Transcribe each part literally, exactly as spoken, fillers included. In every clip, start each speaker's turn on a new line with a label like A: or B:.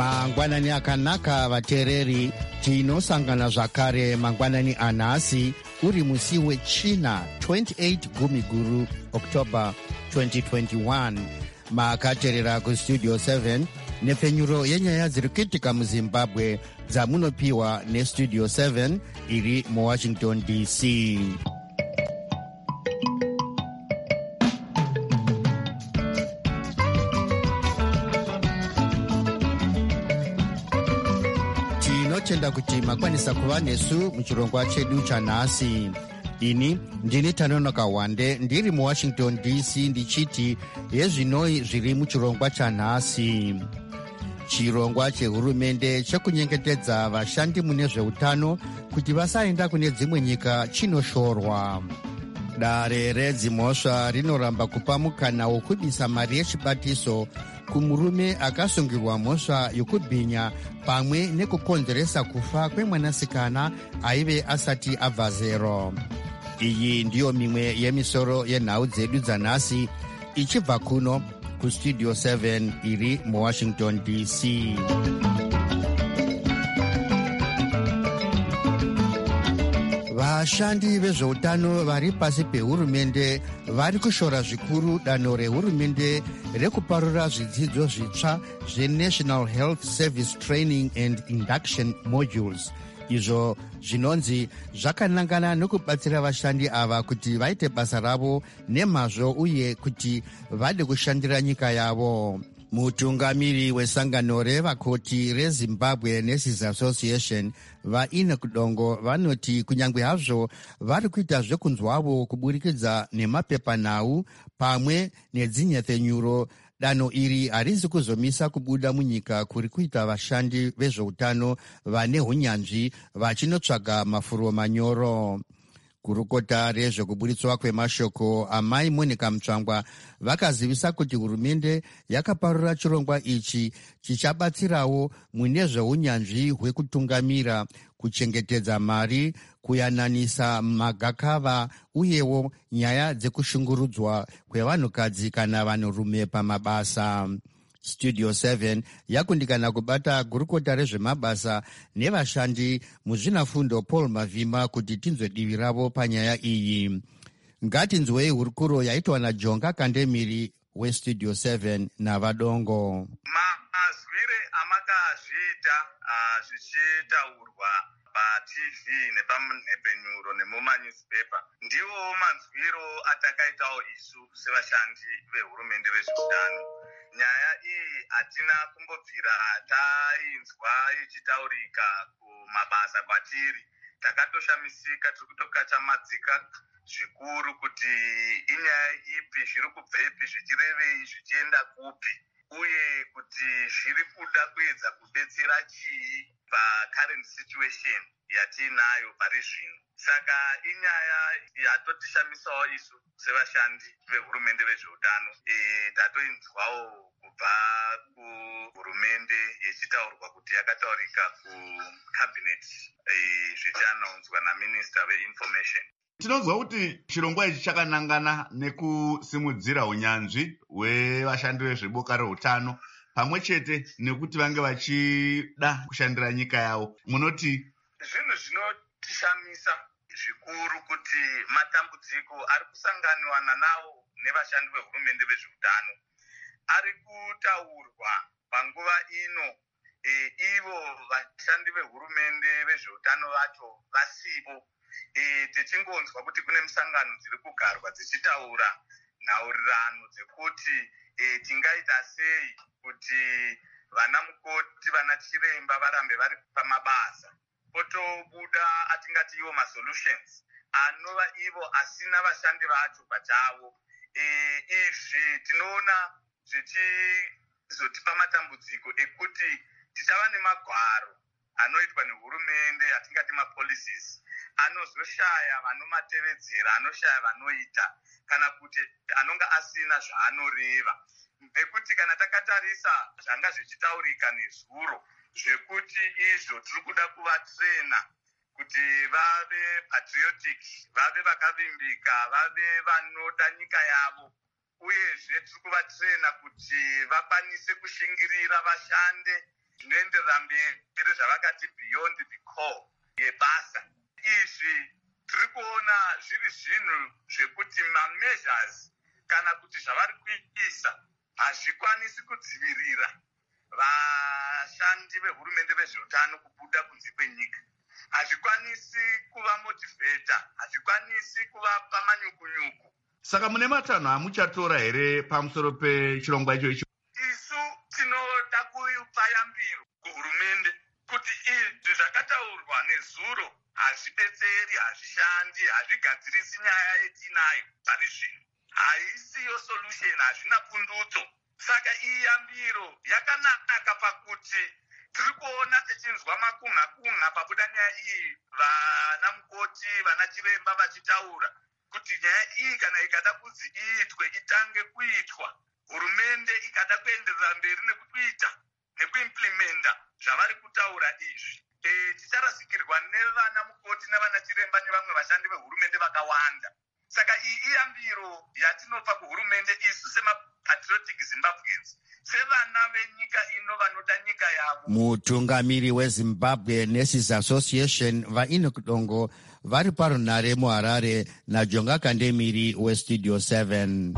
A: mangwanani akanaka vateereri, tinosangana zvakare mangwanani anhasi uri musi wechina twenty-eight gumiguru october twenty twenty-one. makateerera kustudio seven nepfenyuro yenyaya dziri kuitika muzimbabwe dzamunopiwa nestudio seven iri muwashington D C. tinotenda kuti makwanisa kuva nesu muchirongwa chedu chanhasi. ini ndini Tanonoka Wande ndiri muwashington D C ndichiti yezvinoi zviri muchirongwa chanhasi. chirongwa chehurumende chekunyengetedza vashandi mune zveutano kuti vasaenda kune dzimwe nyika chinoshorwa. dare redzimhosva rinoramba kupa mukana wokudisa mari yechibatiso kumurume akasungirwa mhosva yokubhinya pamwe nekukonzeresa kufa kwemwanasikana aive asati abva zero. iyi ndiyo mimwe yemisoro yenhau dzedu dzanhasi ichibva kuno kustudio seven iri muwashington D C. vashandi vezveutano vari pasi pehurumende vari kushora zvikuru danho rehurumende rekuparura zvidzidzo zvitsva zvenational health service training and induction modules, izvo zvinonzi zvakanangana nekubatsira vashandi ava kuti vaite basa ravo nemazvo uye kuti vade kushandira nyika yavo. mutungamiri wesangano revakoti rezimbabwe nurses association vaInoch Dongo vanoti kunyange hazvo vari kuita zvekunzwavo kuburikidza nemapepanhau pamwe nedzinyepfenyuro, danho iri harisi kuzomisa kubuda munyika kuri kuita vashandi vezveutano vane hunyanzvi vachinotsvaga mafuro manyoro. gurukota rezvekuburitswa kwemashoko amai Monica Mutsvangwa vakazivisa kuti hurumende yakaparura chirongwa ichi chichabatsirawo mune zveunyanzvi hwekutungamira, kuchengetedza mari, kuyananisa magakava uyewo nyaya dzekushungurudzwa kwevanhukadzi kana vanhurume pamabasa. Studio seven yakundikana kubata gurukota rezvemabasa nevashandi muzvinafundo Paul Mavhima kuti tinzwe divi ravo panyaya iyi. ngatinzwei hurukuro yaitwa naJonga Kandemiri westudio seven naVadongo.
B: mazwire amakazviita uh, zvichitaurwa paT V nepamhepenyuro nemumanyusipepa ndiwo manzwiro atakaitawo isu sevashandi vehurumende vezveutano. nyaya iyi hatina kumbobvira tainzwa ichitaurika kumabasa kwatiri. takatoshamisika, tiri kutokachamadzika zvikuru kuti inyaya ipi, zviri kubva ipi, zvichirevei, zvichienda kupi, uye kuti zviri kuda kuedza kudetsera chii pacurrent situation yatiinayo pari zvino. saka inyaya yatotishamisawo isu sevashandi vehurumende vezveutano. e, tatoinzwawo kubva kuhurumende yechitaurwa kuti yakataurika kucabinet e, zvichanaunzwa naminista veinformation.
C: Tinonzwa kuti chirongwa ichi chakanangana nekusimudzira unyanzvi hwevashandi vezveboka reutano pamwe chete nekuti vange vachida kushandira nyika yavo. Munoti
B: zvinhu zvinotishamisa zvikuru kuti matambudziko ari kusanganiwa nawo nevashandi vehurumende vezveutano ari kutaurwa panguva ino e, ivo vashandi vehurumende vezveutano vacho vasipo. E, tichingonzwa kuti kune misangano dziri kugarwa dzichitaura nhaurirano dzekuti e, tingaita sei kuti vana mukoti, vana chiremba varambe vari pamabasa, potobuda atingati ivo masolutions anova ivo asina vashandi vacho pachavo. E, izvi tinoona zvichizotipa matambudziko ekuti tichava nemagwaro anoitwa nehurumende atingati mapolicies anozoshaya vanomatevedzera, anoshaya vanoita, kana kuti anonga asina zvaanoreva. Nekuti kana takatarisa zvanga zvichitaurika nezuro zvekuti izvo tiri kuda kuvatrena kuti vave patriotic, vave vakavimbika, vave vanoda nyika yavo, uyezve tiri kuvatrena kuti vakwanise kushingirira vashande zvinoenderera mberi zvavakati beyond the core yebasa. Izvi tiri kuona zviri zvinhu zvekuti mameasures kana kuti zvavari kuisa hazvikwanisi kudzivirira vashandi vehurumende vezveutano kubuda kunze kwenyika. Hazvikwanisi kuva motivata, hazvikwanisi kuvapa manyukunyuku.
C: Saka mune matanho amuchatora here pamusoro pechirongwa ichoicho?
B: Isu tinoda kupa yambiro kuhurumende kuti izvi zvakataurwa nezuro hazvidetseri, hazvishandi, hazvigadzirisi nyaya yetinayo pari zvino. Haisiyo solution, hazvina pundutso. Saka iyi yambiro yakanaka pakuti tiri kuona techinzwa makunha-kunha pabuda nyaya iyi, vana mukoti, vana chiremba vachitaura kuti nyaya iyi kana ikada kunzi iitwe itange kuitwa, hurumende ikada kuenderera mberi nekuita nekuimplimenta zvavari kutaura izvi, e, ticharasikirwa nevana mukoti nevana chiremba nevamwe vashandi vehurumende vakawanda. Saka iyi iyambiro yatinopa kuhurumende isu semapatriotic Zimbabweans, sevana venyika ino vanoda nyika yavo.
A: Mutungamiri weZimbabwe Nurses Association vaEnoch Dongo vari parunhare muHarare naJonga Kandemiri weStudio seven.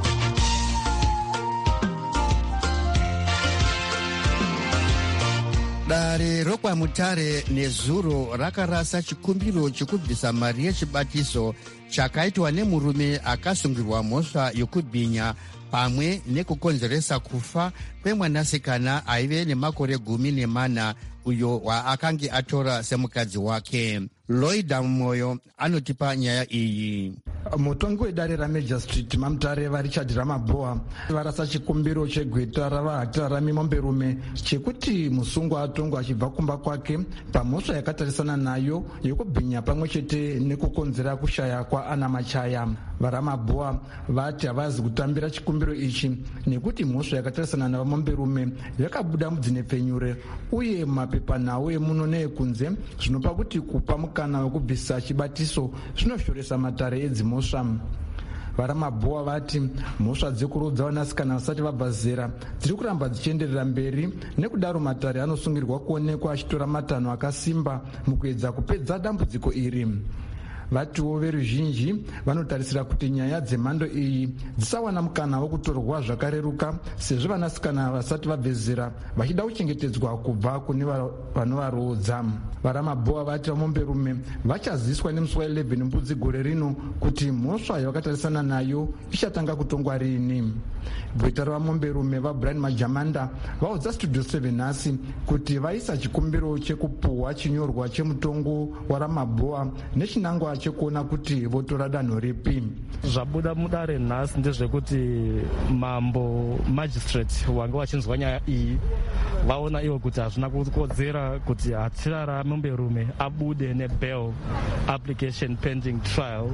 A: Dare rokwaMutare nezuro rakarasa chikumbiro chekubvisa mari yechibatiso chakaitwa nemurume akasungirwa mhosva yokubhinya pamwe nekukonzeresa kufa kwemwanasikana aive nemakore gumi nemana uyo waakange atora semukadzi wake. Lloyd Moyo anotipa nyaya iyi.
D: Mutongi wedare raMajor Street maMutare vaRichard Ramabhoa varasa chikumbiro chegweta ravahatira ramimomberume chekuti musungwa atongwa achibva kumba kwake pamhosva yakatarisana nayo yokubhinya pamwe chete nekukonzera kushaya kwaAna Machaya. VaRamabhoa vati havazi kutambira chikumbiro ichi nekuti mhosva yakatarisana navamomberume yakabuda mudzinepfenyure uye mapepanhau emuno neekunze zvinopa kuti kupa mukana wekubvisa chibatiso zvinoshoresa matare edzimhosva. VaRamabhoa vati mhosva dzekurudza vanasikana vasati vabva zera dziri kuramba dzichienderera mberi, nekudaro matare anosungirwa kuonekwa achitora matanho akasimba mukuedza kupedza dambudziko iri. Vatiwo veruzhinji vanotarisira kuti nyaya dzemhando iyi dzisawana mukana wokutorwa zvakareruka sezvo vanasikana vasati vabve zera vachida kuchengetedzwa kubva kune vanovaroodza. VaRamabhoa vati vamomberume vachaziswa nemusi wa11 mbudzi gore rino kuti mhosva yavakatarisana nayo ichatanga kutongwa rini. Bweta ravamomberume vaBrian Majamanda vaudza Studio seven nhasi kuti vaisa chikumbiro chekupuhwa chinyorwa chemutongo waRamabhoa nechinangwa chekuona kuti votora danho ripi.
E: Zvabuda mudare nhasi ndezvekuti mambo magistrate wanga wachinzwa nyaya iyi vaona ivo kuti hazvina kukodzera kuti hatira ramomberume abude nebail application pending trial.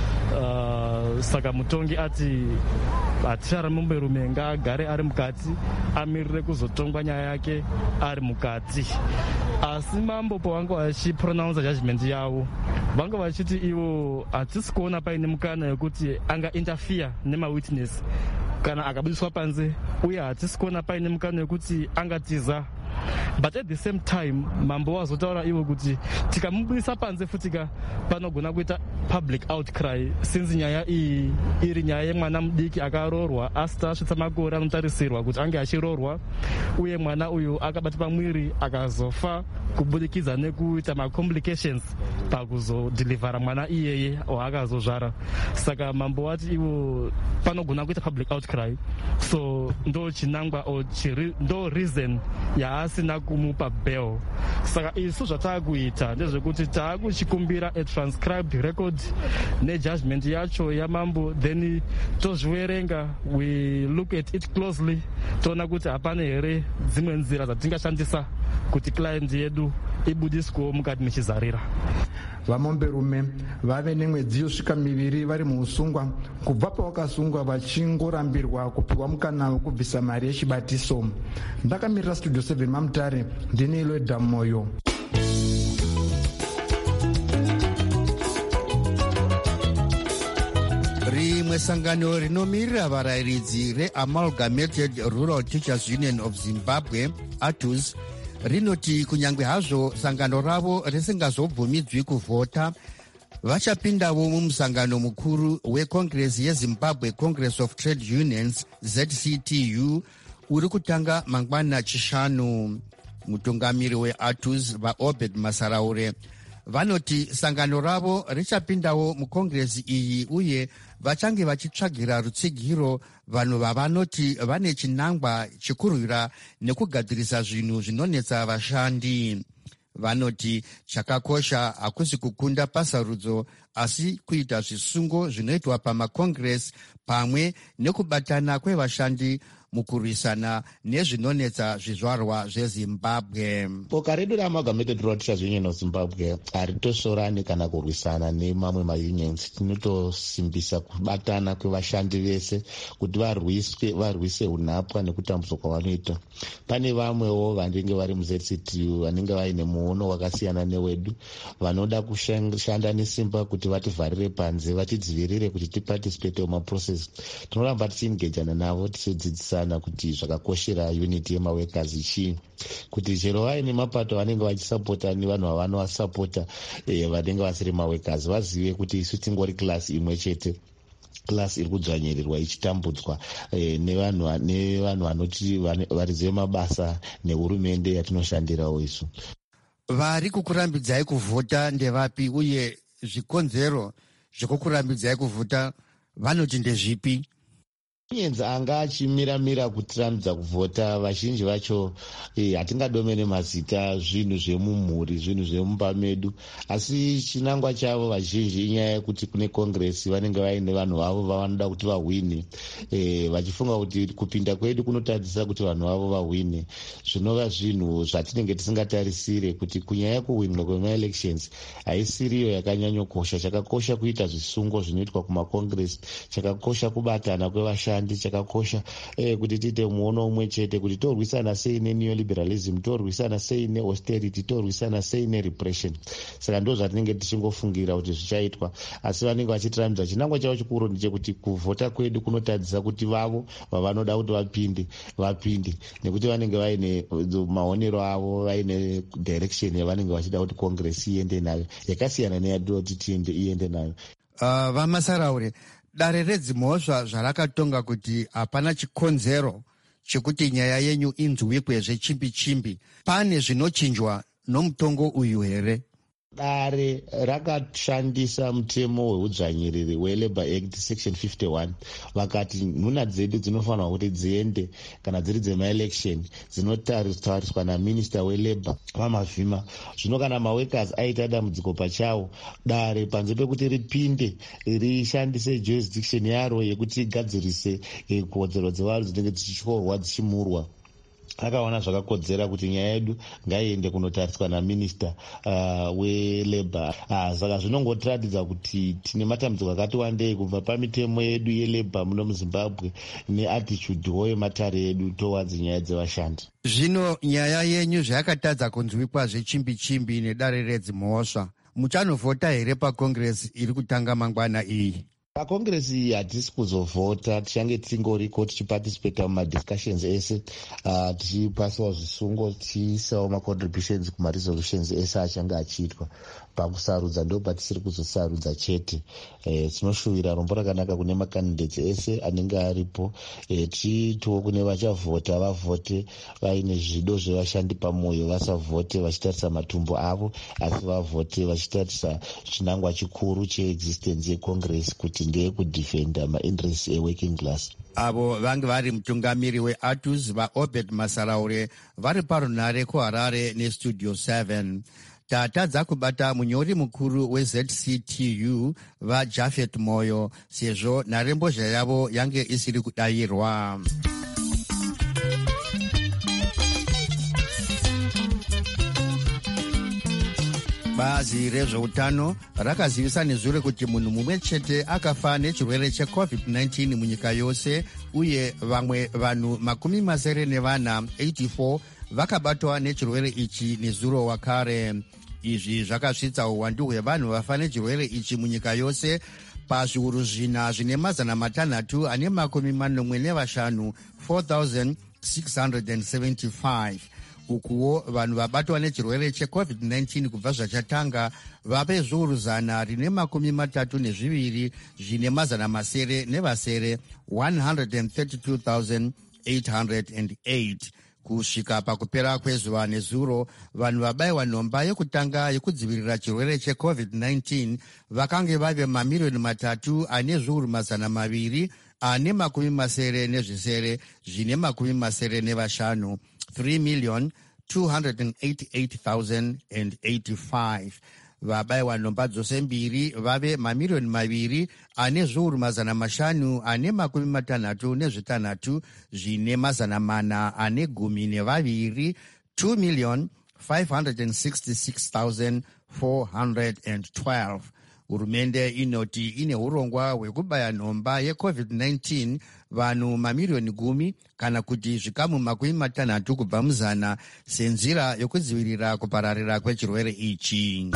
E: Uh, saka mutongi ati hatira ramomberume ngaagare ari mukati amirire kuzotongwa nyaya yake ari mukati. Asi mambo pavanga vachipronounce judgment yavo vanga vachiti ivo hatisi kuona paine mukana yekuti anga interfere nemawitness kana akabudiswa panze, uye hatisi kuona paine mukana yekuti angatiza. But at the same time mambo wazotaura ivo kuti tikamubudisa panze futika panogona kuita public outcry since nyaya iyi iri nyaya yemwana mudiki akaroorwa asati asvitsa makore anotarisirwa kuti ange achirorwa, uye mwana uyu akabata pamwiri akazofa kubudikidza nekuita macomplications pakuzodhilivhara mwana iyeye waakazozvara. Saka mambo wati ivo panogona kuita public outcry, so ndo chinangwa ndo reason yaasina kumupa bail. Saka isu zvataakuita ndezvekuti taakuchikumbira a transcribed record nejudgment yacho yamambo, then tozviverenga, we look at it closely, toona kuti hapana here dzimwe nzira dzatingashandisa kuti client yedu ibudiswewo mukati mechizarira.
D: Vamomberume vave nemwedzi yosvika miviri vari muusungwa kubva pavakasungwa vachingorambirwa kupiwa mukana wekubvisa mari yechibatiso. Ndakamirira Studio seven maMutare, ndini Lloyd Moyo.
A: Rimwe sangano rinomirira varayiridzi reAmalgamated Rural Teachers Union of Zimbabwe, A T U Z, rinoti kunyangwe hazvo sangano ravo risingazobvumidzwi kuvhota, vachapindawo mumusangano mukuru wekongresi yezimbabwe Congress of Trade Unions Z C T U uri kutanga mangwana chishanu. Mutungamiri weATUS vaObed Masaraure vanoti sangano ravo richapindawo mukongresi iyi uye vachange vachitsvagira rutsigiro vanhu vavanoti vane chinangwa chekurwira nekugadzirisa zvinhu zvinonetsa vashandi. Vanoti chakakosha hakusi kukunda pasarudzo asi kuita zvisungo zvinoitwa pamakongresi pamwe nekubatana kwevashandi mukurwisana nezvinonetsa zvizvarwa zvezimbabwe.
F: Boka redu reAmalgamated Teachers Union of Zimbabwe haritosvorani kana kurwisana nemamwe maunions. Tinotosimbisa kubatana kwevashandi vese kuti varwiswe varwise unhapwa nekutambudzwa kwavanoita. Pane vamwewo vanenge vari muZ C T U vanenge vaine muono wakasiyana newedu, vanoda kushanda nesimba kuti vativharire panze, vatidzivirire kuti tiparticipate mumaprocess. Tinoramba tichiengejana navo tichidzidzisa kuti zvakakoshera unity yemaworkers ichii, kuti chero vaine mapato vanenge vachisapota nevanhu vavanovasapota eh, vanenge vasiri maworkers vazive kuti isu tingori klasi imwe chete, klasi iri kudzvanyirirwa ichitambudzwa eh, nevanhu nevanhu vanoti varizive mabasa nehurumende yatinoshandirawo isu.
A: Vari kukurambidzai kuvhota ndevapi uye zvikonzero zvekukurambidzai kuvhota vanoti ndezvipi?
F: Unions anga achimira-mira kutiramidza kuvhota vazhinji vacho hatingadomene eh, mazita zvinhu zvemumhuri zvinhu zvemumba medu, asi chinangwa chavo vazhinji inyaya yekuti kune kongresi vanenge vaine vanhu vavo vavanoda kuti vahwine, eh, vachifunga kuti kupinda kwedu kunotadzisa kuti vanhu vavo vahwine, zvinova zvinhu zvatinenge tisingatarisire kuti kunyaya kuhwinwa kwemaelections haisiriyo yakanyanyokosha. Chakakosha kuita zvisungo zvinoitwa kumakongresi, chakakosha kubatana kwevashandi, chakakosha eh, kuti tiite muono umwe chete kuti torwisana sei neneoliberalism, torwisana sei neausterity, torwisana sei nerepression. Saka ndo zvatinenge tichingofungira kuti zvichaitwa, asi vanenge vachitiramidza chinangwa chavo chikuru ndechekuti kuvhota kwedu kunotadzisa kuti vavo vavanoda kuti vapinde vapinde, nekuti vanenge vaine maonero avo, vaine direction yavanenge vachida kuti kongresi iende nayo yakasiyana neyatoti tiende iende nayo.
A: Uh, vamasaraure dare redzimhosva zvarakatonga kuti hapana chikonzero chekuti nyaya yenyu inzwikwe zvechimbi chimbi, pane zvinochinjwa nomutongo uyu here?
F: Dare rakashandisa mutemo weudzvanyiriri weLabour Act section fifty-one, vakati nhuna dzedu dzinofanirwa kuti dziende kana dziri dzemaelection dzinotariswa naminista weLabour vamavhima. Zvino kana maworkers aita dambudziko pachawo, dare panze pekuti ripinde rishandise jurisdiction yaro yekuti igadzirise kodzero dzevaro dzinenge dzichityorwa dzichimurwa, akaona zvakakodzera kuti nyaya yedu ngaiende kunotariswa naminista uh, weLabour. Ah, saka zvinongotiratidza kuti tine matambudziko akati wandei kubva pamitemo yedu yeLabour muno muZimbabwe neatitudewo yematare edu towards nyaya dzevashandi.
A: Zvino nyaya yenyu zvayakatadza kunzwikwa zvechimbi-chimbi nedare redzimhosva, muchanovhota here pakongresi iri kutanga mangwana iyi?
F: Pakongresi hatisi kuzovhota, tichange tingoriko tichiparticipate mumadiscussions ese, uh, tichipasawo zvisungo, tichiisawo macontributions kumaresolutions ese achange achiitwa. Pakusarudza ndo patisiri kuzosarudza chete. E, tinoshuvira rombo rakanaka kune makandidates ese anenge aripo. E, tichitiwo kune vachavhota vavhote vaine zvido zvevashandi pamwoyo, vasavhote vachitarisa matumbu avo, asi vavhote vachitarisa chinangwa chikuru cheexistence yecongress kuti ndeye kudefenda mainterests eworking class.
A: Avo vange vari mutungamiri weATUS vaObed Masaraure vari parunare kuHarare nestudio seven. Tatadza kubata munyori mukuru weZ C T U vaJafet Moyo sezvo nharembozha yavo yange isiri kudayirwa. Bazi rezveutano rakazivisa nezuro kuti munhu mumwe chete akafa nechirwere checovid nineteen munyika yose, uye vamwe vanhu makumi masere nevana eighty-four vakabatwa nechirwere ichi nezuro wakare. Izvi zvakasvitsa uwandu hwevanhu vafa nechirwere ichi munyika yose pazviuru zvina zvine mazana matanhatu ane makumi manomwe nevashanu four thousand six hundred seventy-five. ukuwo vanhu vabatwa nechirwere checovid nineteen kubva zvachatanga vave zviuru zana rine makumi matatu nezviviri zvine mazana masere nevasere one hundred thirty-two thousand eight hundred eight. Kusvika pakupera kwezuva nezuro, vanhu vabayiwa nhomba yekutanga yekudzivirira chirwere checovid nineteen vakange vave mamiriyoni matatu ane zviuru mazana maviri ane makumi masere nezvisere zvine makumi masere nevashanu, three million two hundred eighty-eight thousand eighty-five. Vabayiwa nhomba dzose mbiri vave mamiriyoni maviri ane zviuru mazana mashanu ane makumi matanhatu nezvitanhatu zvine mazana mana ane gumi nevaviri, two million five hundred sixty-six thousand four hundred twelve. Hurumende inoti ine urongwa hwekubaya nhomba yecovid nineteen vanhu mamiriyoni gumi kana kuti zvikamu makumi matanhatu kubva muzana senzira yokudzivirira kupararira kwechirwere ichi.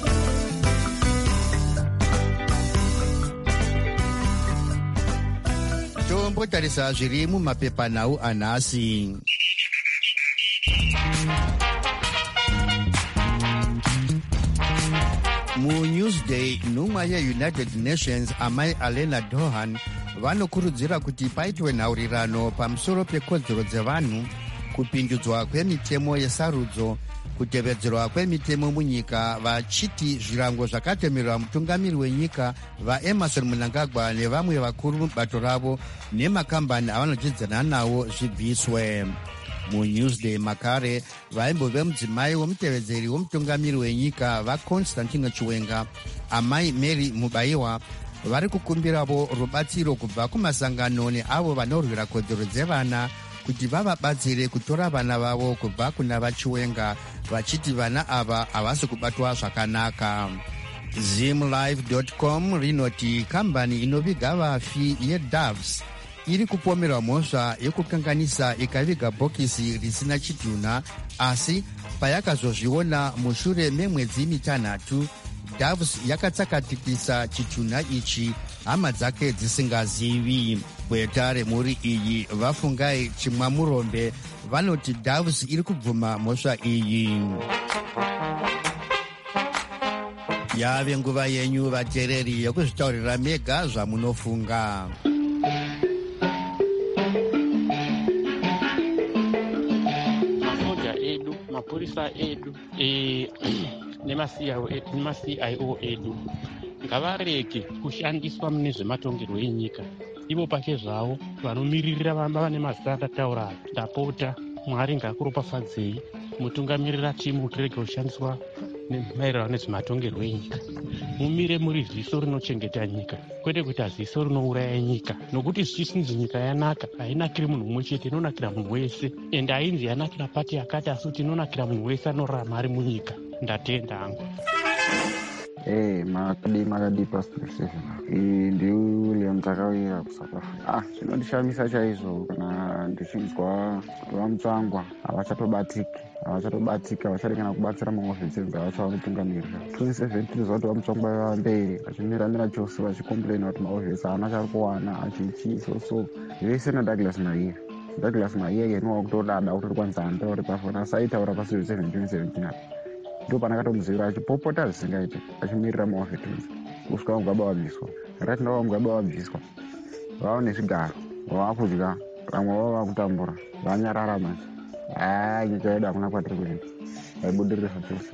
A: Tombotarisa zviri mumapepanhau anhasi. MuNewsday, nhumwa yeUnited Nations amai Alena Dohan vanokurudzira kuti paitwe nhaurirano pamusoro pekodzero dzevanhu, kupindudzwa kwemitemo yesarudzo, kutevedzerwa kwemitemo munyika, vachiti zvirango zvakatemerwa mutungamiri wenyika vaEmerson Mnangagwa nevamwe vakuru mubato ravo nemakambani avanodzidzana nawo zvibviswe. MuNewsday makare vaimbove mudzimai womutevedzeri womutungamiri wenyika vaConstantino Chiwenga, amai Mary Mubayiwa, vari kukumbiravo rubatsiro kubva kumasangano neavo vanorwira kodzero dzevana kuti vavabatsire kutora vana vavo kubva kuna vaChiwenga, vachiti vana ava havasi kubatwa zvakanaka. Zimlive dot com rinoti kambani inoviga vafi yeDoves iri kupomerwa mhosva yekukanganisa ikaviga bhokisi risina chitunha, asi payakazozviona mushure memwedzi mitanhatu, Doves yakatsakatikisa chitunha ichi hama dzake dzisingazivi. Gweta remhuri iyi vafungai chimwamurombe vanoti Doves iri kubvuma mhosva iyi. Yave nguva yenyu vateereri yokuzvitaurira mega zvamunofunga.
G: Mapurisa edu e, nemasi I O edu ngavareke kushandiswa mune zvematongerwo enyika. Ivo pake zvavo vanomiririra vamba vane mazita akataura ndapota Mwari ngakuropafadzei mutungamirira timu tirege kushandiswa maererano nezvematongerwo enyika. Mumire muri ziso rinochengeta nyika, kwete kuita ziso rinouraya nyika, nokuti zvichisinzi nyika yanaka hainakiri munhu mumwe chete, inonakira munhu wese, ende hainzi yanakira pati yakati, asi kuti inonakira munhu wese anorarama ari munyika. Ndatenda hangu.
H: Eh, makadi makadi pastor seven. Eh, ndi William Takawira kuSouth Africa. Ah, zvinondishamisa chaizvo kana ndichinzwa vamutsangwa havachatobatiki. havachatobatika vacharekana kubatsira maofisi avacho vanotungamirira. twenty-seven tiri zvakuti vamutsvangwa vamberi vachimiramira chose vachikomplaina kuti maofisi haana chari kuwana achichi so so vese naDouglas Mahiya. Douglas Mahiya yenowa kutodada kuti kwanza andauri pafona asaitaura pasizvo seven twenty seventeen apa ndo panakatomuzivira achipopota zvisingaite achimirira maofisi kusvika vamugaba wabviswa. Rati ndava mugaba wabviswa vava nezvigaro vavakudya vamwe vava vakutambura vanyarara manje. Ah, nyika yedu hakuna kwatiri kuenda vaibudirira zvachose.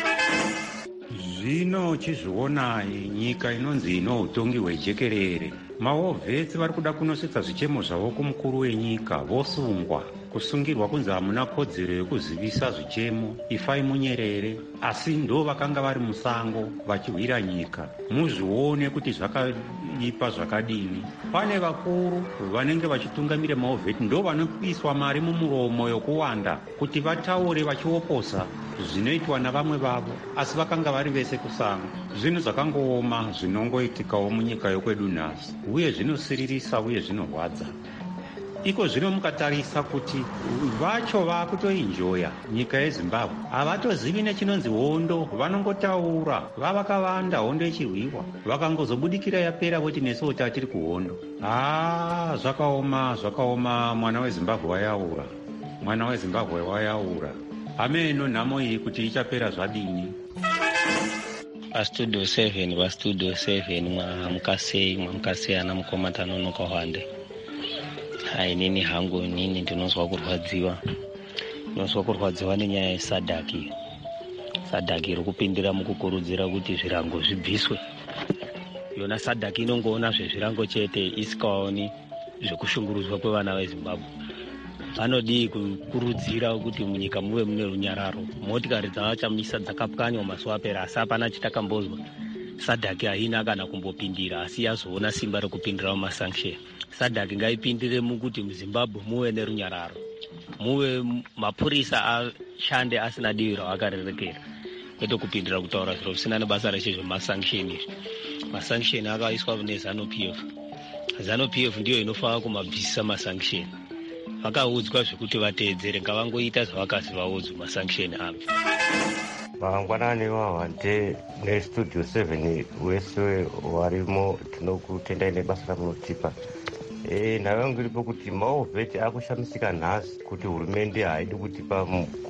I: Zvino chizviona nyika inonzi ino utongi hwejekerere, mahovhesi vari kuda kunosetsa zvichemo zvavo kumukuru wenyika vosungwa. Kusungirwa kunzi hamuna kodzero yekuzivisa zvichemo, ifai munyerere, asi ndo vakanga vari musango vachihwira nyika. Muzvione kuti zvakaipa zvakadini. Pane vakuru vanenge vachitungamira mahovheti ndo vanopiswa mari mumuromo yokuwanda kuti vataure vachioposa zvinoitwa navamwe vavo, asi vakanga vari vese kusango. Zvinhu zvakangooma zvinongoitikawo munyika yokwedu nhasi, uye zvinosiririsa uye zvinorwadza. Iko zvino mukatarisa kuti vacho vakutoinjoya nyika yeZimbabwe havatozivi nechinonzi hondo, vanongotaura vavakavanda hondo ichirwiwa, vakangozobudikira yapera voti nesuwo tiri kuhondo. Ah, zvakaoma zvakaoma. Mwana weZimbabwe wayaura, mwana weZimbabwe wayaura. ameno nhamo iyi kuti ichapera zvadini.
J: Pastudio seven pastudio seven mwamukasei mwamukasei ana mukoma tanonoka hwande. Hai nini hangu nini ndinozwa kurwadziwa ndinozwa kurwadziwa nenyaya yesadhaki sadhaki iri kupindira mukukurudzira kuti zvirango zvibviswe. Yona sadhaki inongoona zvezvirango chete isikaoni zvekushungurudzwa kwevana vezimbabwe. Vanodii kukurudzira kuti munyika muve mune runyararo. Motikari dzavachamisa dzakapwanywa mazuva apera asi hapana chitakambozwa. Sadhaki haina kana kumbopindira asi yazoona simba rekupindira mumasanction. Sadhaki ngaipindire mukuti muzimbabwe muve nerunyararo, muve mapurisa ashande asina divi ravakarerekera, kwete kupindira kutaura zviro zvisina nebasa reshe zvemasanction izvi. Masanction akaiswa nezanu P F. Zanu P F ndiyo inofanira kumabvisisa masanction. Vakaudzwa zvekuti vateedzere, ngavangoita zvavakazi vaudzwa masanction avo.
K: Mangwanani wahwande nestudio seven wese warimo tinokutendai nebasa ramunotipa. E, navangu iripo kuti maovheti akushamisika nhasi kuti hurumende haidi kutipa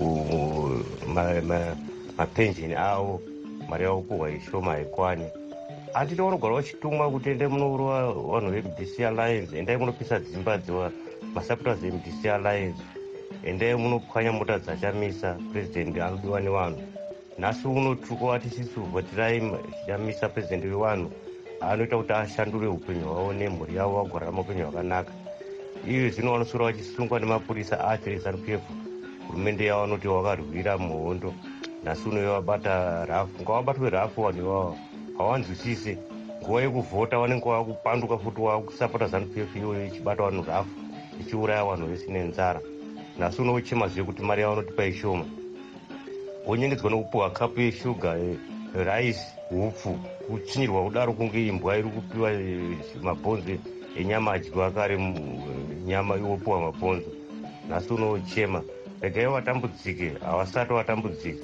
K: mapensheni avo, mari yavo kuhwa ishoma haikwani. Handiti vanogara vachitumwa kuti endai munourova vanhu veM D C Alliance, endai munopisa dzimba dziwa masapota eM D C Alliance, endai munopwanya mota dzachamisa president anodiwa nevanhu. Nhasi uno tiri tisisi kuvhotirai chichamisa president wevanhu anoita kuti ashandure upenyu hwavo nemhuri yavo vagorarama upenyu hwakanaka. Iye zvino vanosora vachisungwa nemapurisa acho eZanu P F. Hurumende yavo vanoti vakarwira muhondo. Nhasi uno vabata rafu, ngavabatwe rafu vanhu ivavo havanzwisise. Nguva yekuvhota vanenge vakupanduka futi vakusapota ZANU P F iyoyo ichibata vanhu rafu ichiuraya vanhu vese nenzara. Nhasi uno uchemazve kuti mari yavo vanotipa ishoma. Wonyengedzwa nokupuhwa kapu yeshuga, raisi, hupfu, kuchinyirwa kudaro kunge imbwa iri kupiwa mabhonzo enyama adyiwa kare nyama iwopuhwa mabhonzo. Nhasi unochema, regai vatambudzike, havasati vatambudzike.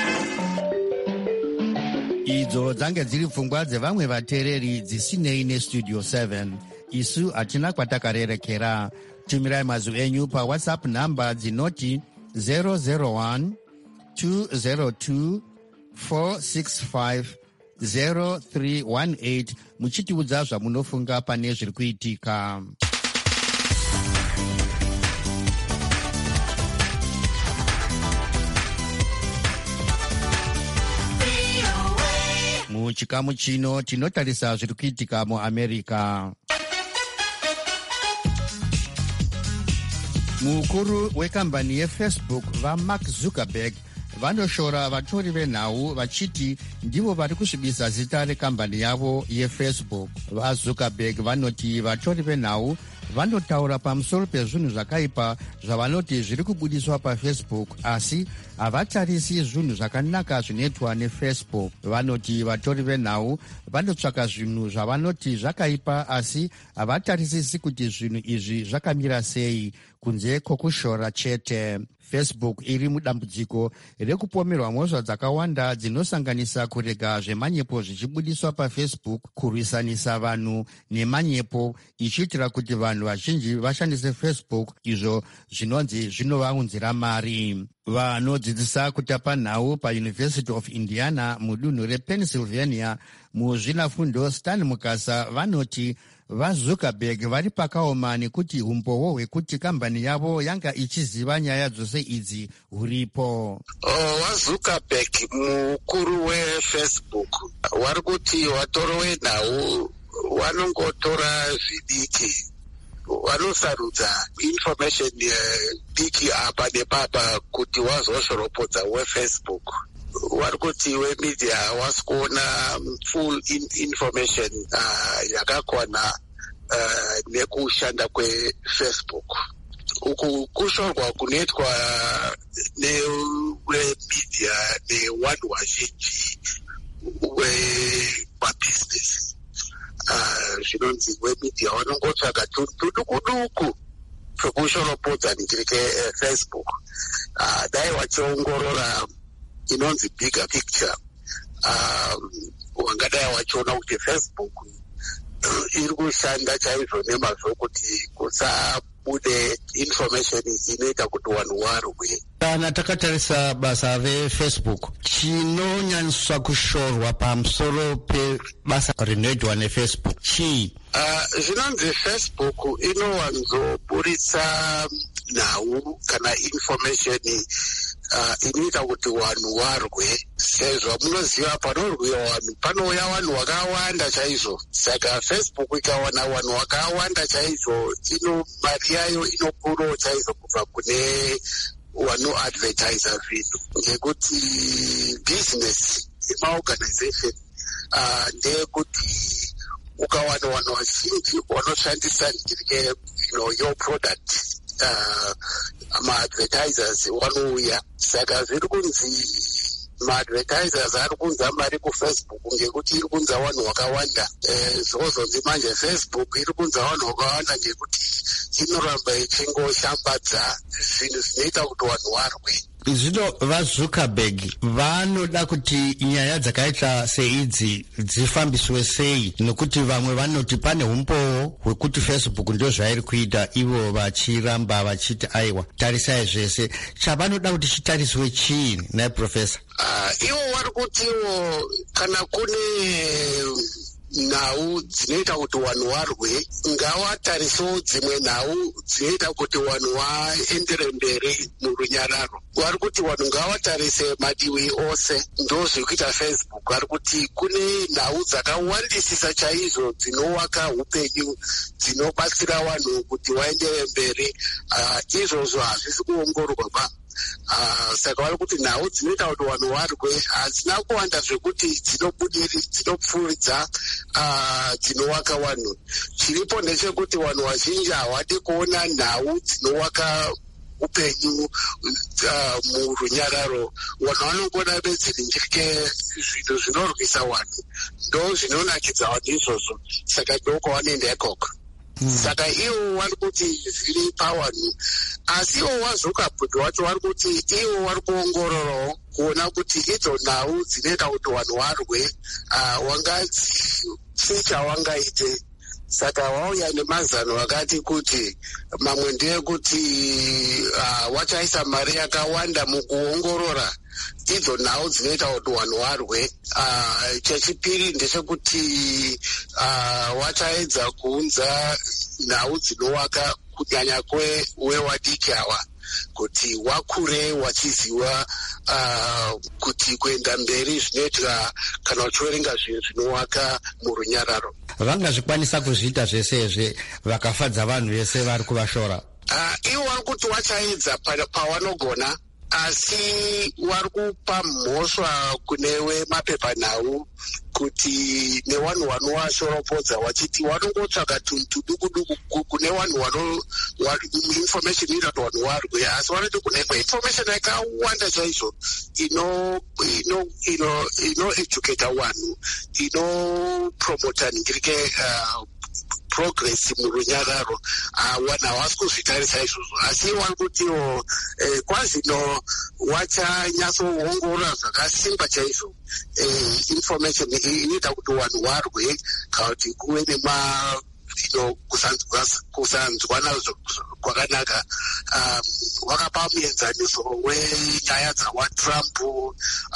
A: Idzo dzange dziri pfungwa dzevamwe vateereri dzisinei nestudio seven. Isu hatina kwatakarerekera. Tumirai mazwi enyu pawhatsapp namba dzinoti zero zero one two zero two four six five zero three one eight muchitiudza zvamunofunga pane zviri kuitika. Muchikamu chino tinotarisa zviri kuitika muAmerica. Mukuru wekambani yeFacebook vaMark Zuckerberg vanoshora vatori venhau vachiti ndivo vari kusvibisa zita rekambani yavo yeFacebook. VaZuckerberg vanoti vatori venhau vanotaura pamusoro pezvinhu zvakaipa zvavanoti zviri kubudiswa paFacebook asi havatarisi zvinhu zvakanaka zvinoitwa neFacebook. Vanoti vatori venhau vanotsvaka zvinhu zvavanoti zvakaipa asi havatarisisi kuti zvinhu izvi zvakamira sei kunze kwokushora chete. Facebook iri mudambudziko rekupomerwa mhosva dzakawanda dzinosanganisa kurega zvemanyepo zvichibudiswa paFacebook, kurwisanisa vanhu nemanyepo ichiitira kuti vanhu vazhinji vashandise Facebook, izvo zvinonzi zvinovaunzira mari. Vanodzidzisa kutapa nhau paUniversity of Indiana mudunhu rePennsylvania muzvinafundo Stan Mukasa vanoti vaZuckerberg vari pakaoma nekuti umboo hwekuti kambani yavo yanga ichiziva nyaya dzose idzi huripo.
L: VaZuckerberg mukuru weFacebook vari kuti watoro wenhau vanongotora zvidiki, vanosarudza information diki apa nepapa kuti wazoshoropodza weFacebook. Vari kuti wemedia wasi kuona full in information uh, yakakwana uh, nekushanda kweFacebook. Uku kushorwa kunoitwa newemedia nevanhu vazhinji wemabusiness. Uh, zvinonzi wemedia vanongotsvaga tudukuduku twekushorapodza nechiri keFacebook. Uh, dai vachiongorora inonzi bigger picture, um, wangadai wachiona kuti Facebook iri kushanda chaizvo nemazvo kuti pabude information inoita kuti vanhu varwe.
A: Kana takatarisa basa vefacebook, chinonyanyiswa kushorwa pamusoro pebasa rinoitwa nefacebook chii?
L: Uh, zvinonzi Facebook inowanzoburitsa nhau kana information uh, inoita kuti vanhu varwe, sezvo munoziva panorwiwa vanhu panouya vanhu vakawanda chaizvo. Saka Facebook ikawana vanhu vakawanda chaizvo, ino mari yayo inokurawo chaizvo kubva kune vanoadvertisa zvinhu, ngekuti business yemaorganization uh, ndeyekuti ukawana vanhu vazhinji vanoshandisa you know, your product, uh, ma-advertisers vanouya. Saka zviri kunzi ma-advertisers ari kunza mari kufacebook ngekuti iri kunza vanhu vakawanda. Eh, zvozonzi manje Facebook iri kunza vanhu vakawanda ngekuti inoramba ichingoshambadza zvinhu zvinoita kuti vanhu varwe.
A: Zvino vaZuckerberg vanoda kuti nyaya dzakaita seidzi dzifambiswe sei, nokuti vamwe vanoti pane umbowo hwekuti Facebook ndio zvairi kuita, ivo vachiramba vachiti aiwa tarisai zvese. Chavanoda kuti chitariswe chii naye Professor?
L: Uh, ivo vari kutiwo kana kune nhau dzinoita kuti vanhu varwe, ngawatarisewo dzimwe nhau dzinoita kuti vanhu vaendere mberi murunyararo. Vari kuti vanhu ngawatarise madivi ose, ndo zvekuita Facebook. Vari kuti kune nhau dzakawandisisa chaizvo dzinovaka upenyu, dzinobatsira vanhu kuti vaendere mberi. Uh, izvozvo hazvisi kuongororwa ba. Uh, saka vari kuti nhau dzinoita kuti vanhu varwe hadzina kuwanda zvekuti dzinobudiri dzinopfuuridza uh, dzinovaka vanhu. Chiripo ndechekuti vanhu vazhinji havadi kuona nhau dzinovaka upenyu uh, murunyararo. Vanhu vanongona bedziringirike zvinhu zvinorwisa vanhu, ndo zvinonakidza vanhu izvozvo. Saka ndoko vanoenda ikoko. Hmm. Saka ivo vari kuti zviri pavanhu, asi ivo vaZuckerberg vacho vari kuti ivo vari kuongororawo kuona kuti idzo nhau dzinoita kuti vanhu varwe uh, wangachii chawangaite. Saka vauya nemazano akati kuti mamwe ndeyekuti uh, wachaisa mari yakawanda mukuongorora idzo nhau dzinoita kuti vanhu varwe. Uh, chechipiri ndechekuti uh, wachaedza kuunza nhau dzinovaka kunyanya kwewadiki ava, kuti wakure wachiziva uh, kuti kuenda mberi zvinoitika kana uchiverenga zvinhu zvinovaka murunyararo.
A: Vangazvikwanisa kuzviita zvesezve vakafadza vanhu vese vari kuvashora?
L: Uh, ivo vari kuti vachaedza pavanogona, asi vari kupa mhosva kune wemapepanhau kuti nevanhu vanovashoropodza vachiti vanongotsvaga tunhu tuduku duku kune vanhu information inoita kuti vanhu varwe, asi vanoti kune information yakawanda chaizvo ino ino ino ino educata vanhu, inopromota ningirike uh, progress murunyararo. Vanhu havasi kuzvitarisa izvozvo, asi vari kutiwo eh, kwazvino wachanyatsoongorora zvakasimba chaizvo eh, information inoita kuti vanhu varwe kana kuti kuve nema kusanzwana kwakanaka. Um, wakapa muenzaniso wenyaya dzawaTrump uh,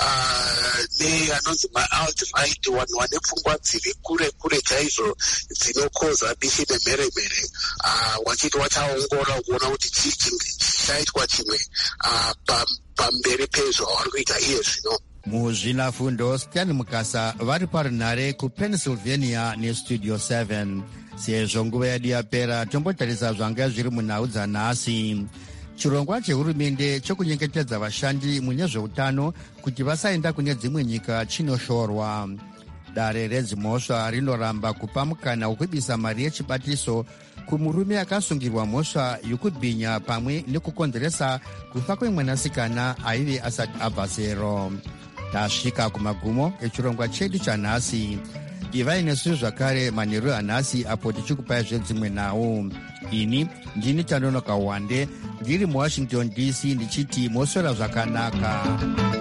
L: neanonzi ma-alt-right, vanhu vane pfungwa dziri kure kure chaizvo dzinokoza bishi nemheremhere. Uh, wachiti wachaongora kuona kuti chii chichaitwa chimwe uh, pamberi pezvavari kuita iye zvino.
A: Muzvinafundo Stiani Mukasa vari parunhare kuPennsylvania neStudio seven. Sezvo nguva yedu yapera, tombotarisa zvanga zviri munhau dzanhasi. Chirongwa chehurumende chokunyengetedza vashandi mune zveutano kuti vasaenda kune dzimwe nyika chinoshorwa. Dare redzimhosva rinoramba kupa mukana wekubisa mari yechibatiso kumurume akasungirwa mhosva yokubhinya pamwe nekukonzeresa kufa kwemwanasikana aive asati abva zero. Tasvika kumagumo echirongwa chedu chanhasi. Ivai nesu zvakare manheru anhasi apo tichikupai zvedzimwe nhau. Ini ndini Tanonoka Wande ndiri muWashington D C ndichiti moswera zvakanaka.